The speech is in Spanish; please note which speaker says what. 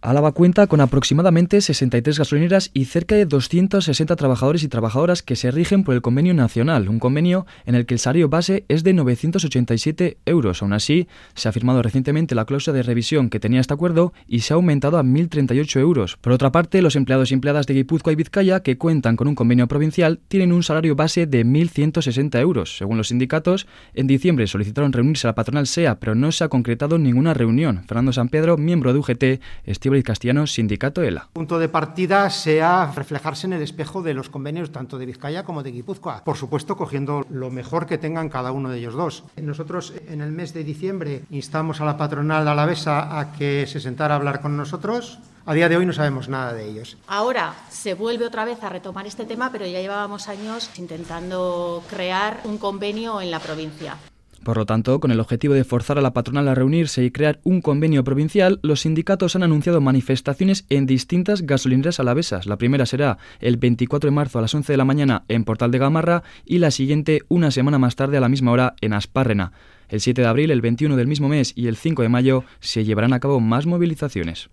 Speaker 1: Álava cuenta con aproximadamente 63 gasolineras y cerca de 260 trabajadores y trabajadoras que se rigen por el convenio nacional, un convenio en el que el salario base es de 987 euros. Aún así, se ha firmado recientemente la cláusula de revisión que tenía este acuerdo y se ha aumentado a 1.038 euros. Por otra parte, los empleados y empleadas de Guipúzcoa y Vizcaya, que cuentan con un convenio provincial, tienen un salario base de 1.160 euros. Según los sindicatos, en diciembre solicitaron reunirse a la patronal SEA, pero no se ha concretado ninguna reunión. Fernando Sampedro, miembro de UGT, Estíbaliz Castellano, Sindicato ELA.
Speaker 2: El punto de partida sea reflejarse en el espejo de los convenios tanto de Vizcaya como de Guipúzcoa. Por supuesto, cogiendo lo mejor que tengan cada uno de ellos dos. Nosotros en el mes de diciembre instamos a la patronal alavesa a que se sentara a hablar con nosotros. A día de hoy no sabemos nada de ellos.
Speaker 3: Ahora se vuelve otra vez a retomar este tema, pero ya llevábamos años intentando crear un convenio en la provincia.
Speaker 1: Por lo tanto, con el objetivo de forzar a la patronal a reunirse y crear un convenio provincial, los sindicatos han anunciado manifestaciones en distintas gasolineras alavesas. La primera será el 24 de marzo a las 11 de la mañana en Portal de Gamarra y la siguiente una semana más tarde a la misma hora en Aspárrena. El 7 de abril, el 21 del mismo mes y el 5 de mayo se llevarán a cabo más movilizaciones.